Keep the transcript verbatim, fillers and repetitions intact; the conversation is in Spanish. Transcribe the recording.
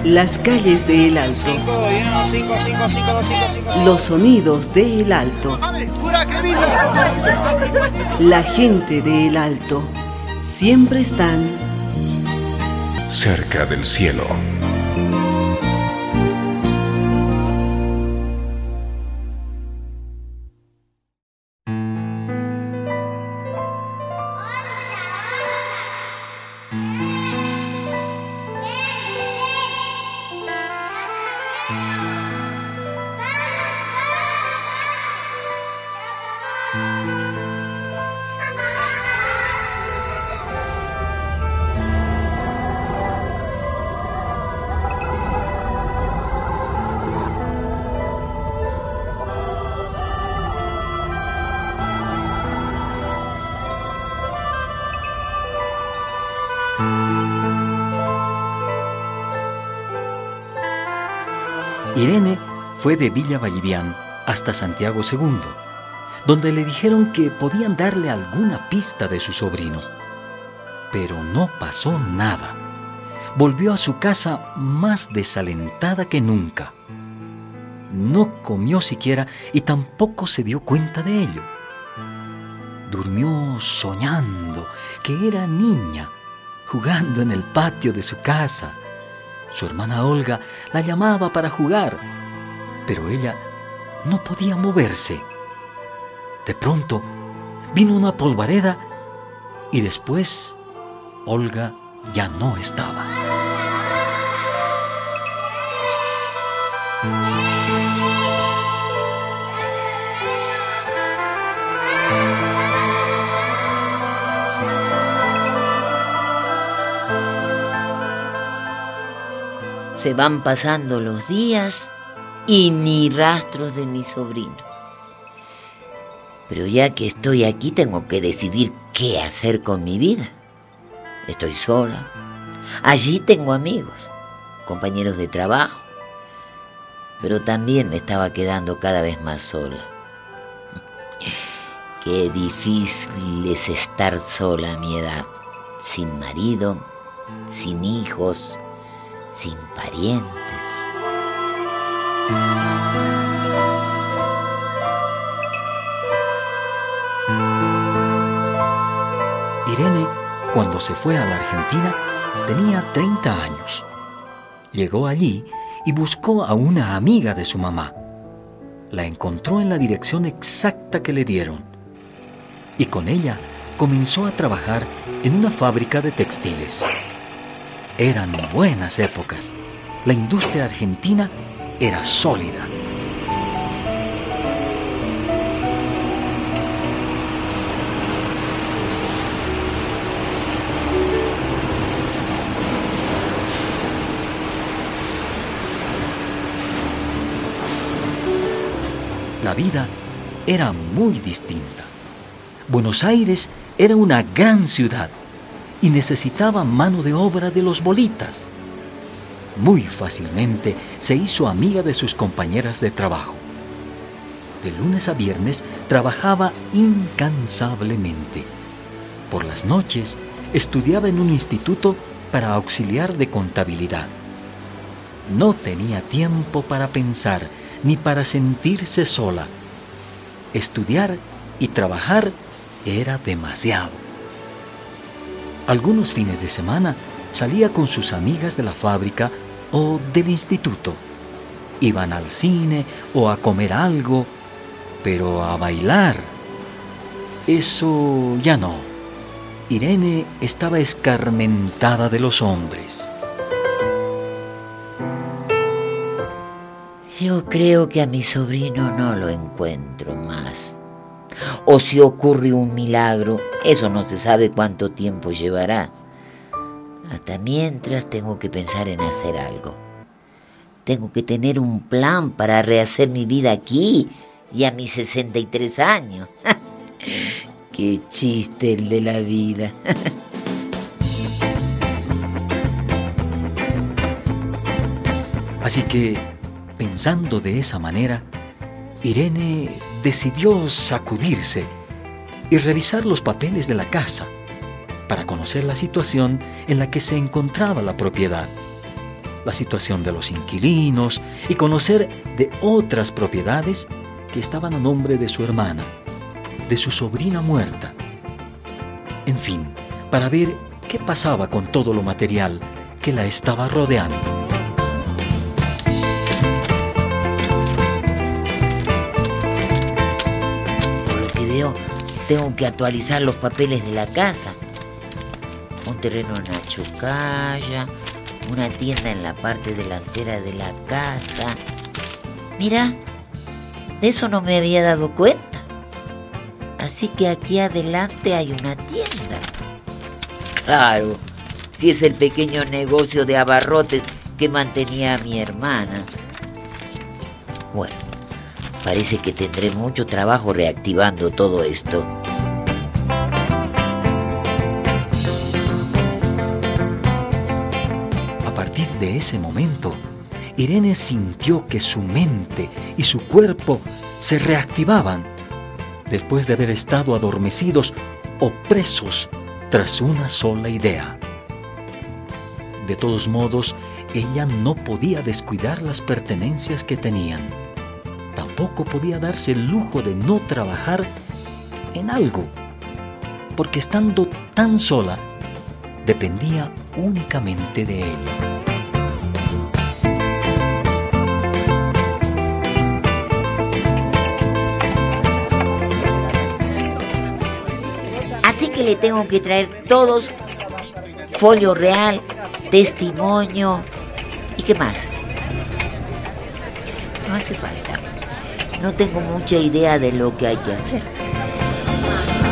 Las calles de El Alto. Los sonidos de El Alto. La gente de El Alto siempre están cerca del cielo. Irene fue de Villa Vallivián hasta Santiago segundo, donde le dijeron que podían darle alguna pista de su sobrino. Pero no pasó nada. Volvió a su casa más desalentada que nunca. No comió siquiera y tampoco se dio cuenta de ello. Durmió soñando que era niña, jugando en el patio de su casa. Su hermana Olga la llamaba para jugar, pero ella no podía moverse. De pronto vino una polvareda y después Olga ya no estaba. Se van pasando los días y ni rastros de mi sobrino. Pero ya que estoy aquí tengo que decidir qué hacer con mi vida. Estoy sola. Allí tengo amigos, compañeros de trabajo, pero también me estaba quedando cada vez más sola. Qué difícil es estar sola a mi edad, sin marido, sin hijos, sin parientes. Irene, cuando se fue a la Argentina, tenía treinta años. Llegó allí y buscó a una amiga de su mamá. La encontró en la dirección exacta que le dieron. Y con ella comenzó a trabajar en una fábrica de textiles. Eran buenas épocas. La industria argentina era sólida. La vida era muy distinta. Buenos Aires era una gran ciudad y necesitaba mano de obra de los bolitas. Muy fácilmente se hizo amiga de sus compañeras de trabajo. De lunes a viernes trabajaba incansablemente. Por las noches estudiaba en un instituto para auxiliar de contabilidad. No tenía tiempo para pensar ni para sentirse sola. Estudiar y trabajar era demasiado. Algunos fines de semana salía con sus amigas de la fábrica o del instituto. Iban al cine o a comer algo, pero a bailar, eso ya no. Irene estaba escarmentada de los hombres. Yo creo que a mi sobrino no lo encuentro más. O si ocurre un milagro, eso no se sabe cuánto tiempo llevará. Hasta mientras tengo que pensar en hacer algo. Tengo que tener un plan para rehacer mi vida aquí y a mis sesenta y tres años. Qué chiste el de la vida. Así que, pensando de esa manera, Irene decidió sacudirse y revisar los papeles de la casa para conocer la situación en la que se encontraba la propiedad. la situación de los inquilinos y conocer de otras propiedades que estaban a nombre de su hermana, de su sobrina muerta. En fin, para ver qué pasaba con todo lo material que la estaba rodeando. Por lo que veo, tengo que actualizar los papeles de la casa. Un terreno en Achocalla, una tienda en la parte delantera de la casa. Mira, de eso no me había dado cuenta. Así que aquí adelante hay una tienda. Claro, si es el pequeño negocio de abarrotes que mantenía a mi hermana. Bueno, parece que tendré mucho trabajo reactivando todo esto. A partir de ese momento, Irene sintió que su mente y su cuerpo se reactivaban después de haber estado adormecidos o presos tras una sola idea. De todos modos, ella no podía descuidar las pertenencias que tenían. Tampoco podía darse el lujo de no trabajar en algo, porque estando tan sola, dependía únicamente de ella. Así que le tengo que traer todos folio real, testimonio y qué más. No hace falta. No tengo mucha idea de lo que hay que hacer.